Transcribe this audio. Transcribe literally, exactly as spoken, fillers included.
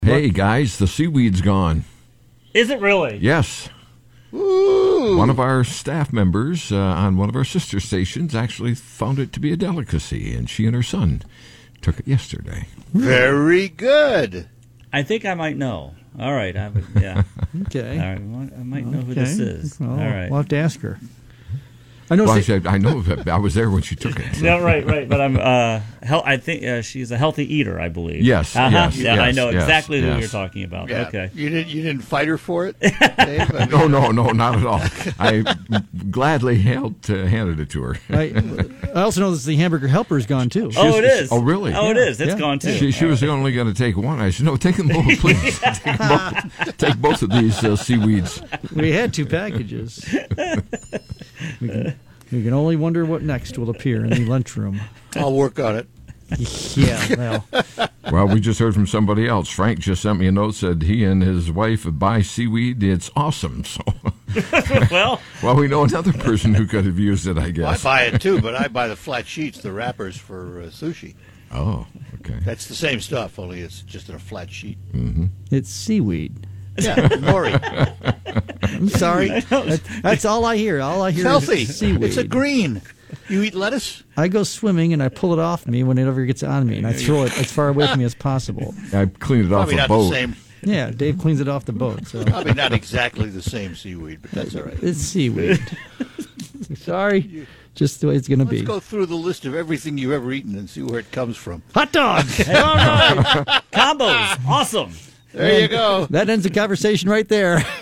Hey, guys, the seaweed's gone. Is it really? Yes. Ooh. One of our staff members uh, on one of our sister stations actually found it to be a delicacy, and she and her son took it yesterday. Very good. I think I might know. All right. I would, yeah. Okay. All right. Well, I might know okay. who this is. Well, All right. We'll have to ask her. I know. Well, I, say- said, I know that I was there when she took it. So. No, right, right. But I'm. Uh, hel- I think uh, she's a healthy eater. I believe. Yes, Uh-huh. yes, Yeah, I yes, know yes, exactly who yes. you're talking about. Yeah. Okay. You didn't you didn't fight her for it, Dave? I mean, No, no, no, not at all. I gladly helped, uh, handed it to her. I, I also know that the hamburger helper is gone too. Oh, it is. Oh, really? Oh, it Yeah. is. It's Yeah. gone too. She, she was only going to take one. I said, no, take them both, please. take, both, take both of these uh, seaweeds. We had two packages. we, can, we can only wonder what next will appear in the lunchroom. I'll work on it. Yeah, well, Well, we just heard from somebody else. Frank just sent me a note, said he and his wife buy seaweed. It's awesome. So, well, well, we know another person who could have used it, I Well, I guess. buy it too, but I buy the flat sheets, the wrappers for uh, sushi. Oh, okay. That's the same stuff, only it's just in a flat sheet. it's seaweed. Yeah, nori. I'm sorry. That, that's all I hear. All I It's hear healthy. is seaweed. It's a green. You eat lettuce? I go swimming and I pull it off me whenever it gets on me, and I throw it as far away from me as possible. I cleaned it off Probably a not boat. the same. Yeah, Dave cleans it off the boat, so Probably not exactly the same seaweed, but that's all right. it's seaweed. Sorry, just the way it's going to Let's be. go through the list of everything you've ever eaten and see where it comes from. Hot dog. all right. Combos. Awesome. There you go. That ends the conversation right there.